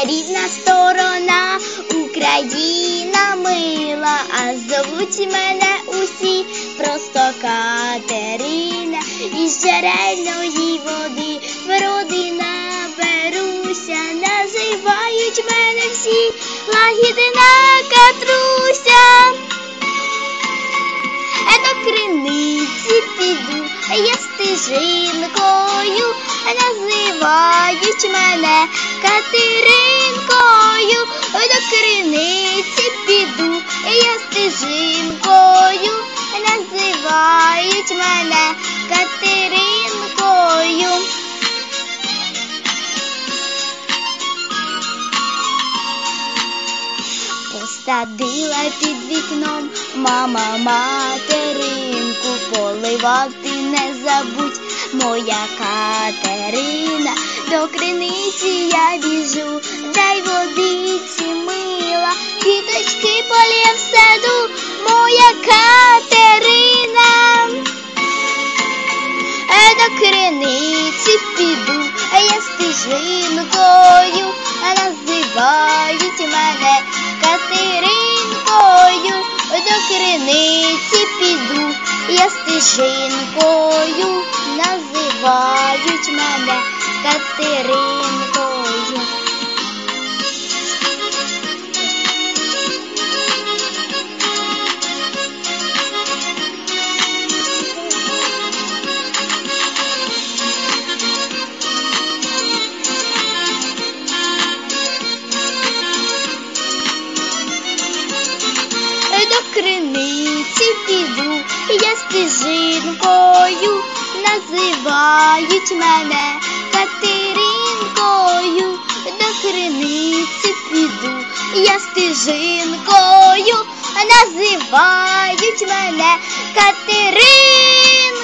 рідна сторона, Україна мила, а зовуть мене усі просто Катерина. Із джерельної води родина беруся, називають мене всі лагідна Катруся. До криниці піду я стежинкою, називають мене Катеринкою. До криниці піду я стежинкою, називають мене Катеринкою. Посадила під вікном мама материнку, поливати не забудь, моя Катерина. До криниці я біжу, дай водиці мила, квіточки полє в саду, моя Катерина. До криниці піду я стежинкою, називають мене Катеринкою. До криниці піду я стежинкою, називають мене Катеринкою. До криниці піду я стежинкою, називають мене Катеринкою. До криниці піду я стежинкою, називають мене Катеринкою.